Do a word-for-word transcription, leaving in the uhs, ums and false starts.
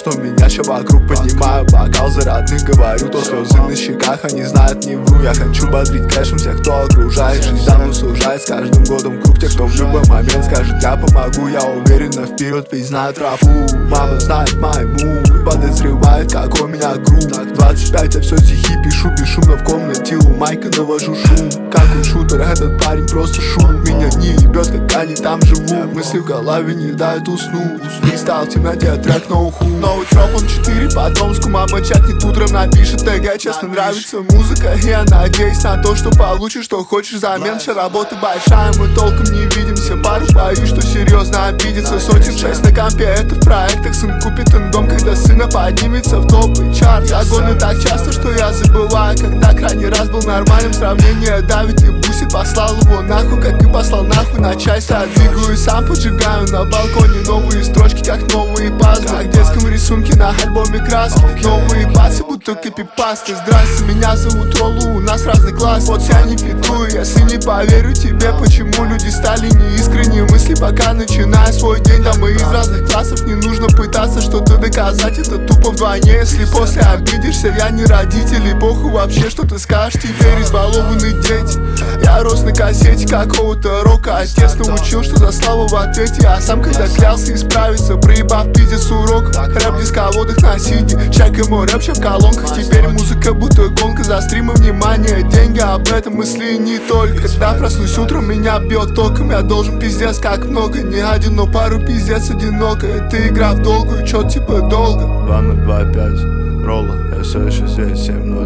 но меня все вокруг поднимаю бокал за родных, говорю, то слезы на щеках, они знают, не вру. Я хочу бодрить кэшем всех, кто окружает. Жизнь давно сужает, с каждым годом круг тех, кто в любой момент скажет, я помогу. Я уверенно вперед, ведь знаю тропу. Мама знает мою, подозревает, какой у меня грув. Двадцать пять, я все стихи пишу, бесшумно в комнате у майка навожу шум. Как он шутер, этот парень просто шум. Меня не ебет, как они там живут. Мысли в голове не дают уснуть. Фристайл в темноте, трек no who. Новый троп, он четыре по Томску. Мама чатнет утром, напишет ТГ. Честно нравится музыка, я надеюсь на то, что получишь, что хочешь взамен. Вся работа большая, мы толком не видимся. Пару боюсь, что серьезно обидится. Сотен шесть на компе, это в проектах. Сын купит им дом, когда сына поднимется в топы чарт. Загоны так часто, что я забываю, когда крайний раз был нормальным. Сравнение давит и бусит, послал его нахуй, как и послал нахуй на часть. Я двигаюсь, сам поджигаю на балконе новые строчки, как новые пазлы. Как в детском рисунке на альбоме краски. Новые бацы, будто копипасты. Здрасте, меня зовут Ролу, у нас разный класс. Вот я не фитую, если не поверю тебе, почему люди стали неискренние. Мысли пока начинаю свой день, да мы из разных классов. Не нужно пытаться что-то доказать, это тупо вдвойне. Если после обидишься, я не родитель, и похуй вообще, что ты скажешь. Теперь избалованные дети. Я рос на кассете какого-то рока. Отец научил, что за славу в ответе. А сам когда клялся исправиться, проебав пиздец урок. Рэп дисководах на сиди, чайка мой рэп в колонках. Теперь музыка будто гонка, за стримы внимание. Деньги, об этом мысли не только. Когда проснусь утром, меня бьет током. Я должен пиздец как много, не один, но пару пиздец одиноко. Это игра в долгую, чё типа долго. Два ноль два пять, Ролла, я все еще здесь, семь ноль.